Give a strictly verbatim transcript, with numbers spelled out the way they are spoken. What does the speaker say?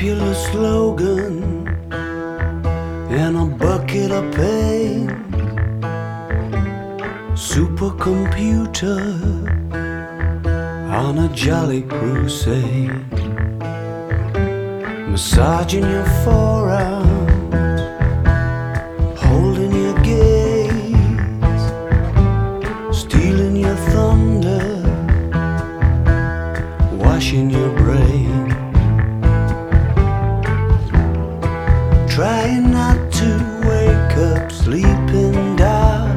popular slogan and a bucket of pain. Supercomputer on a jolly crusade, massaging your forearm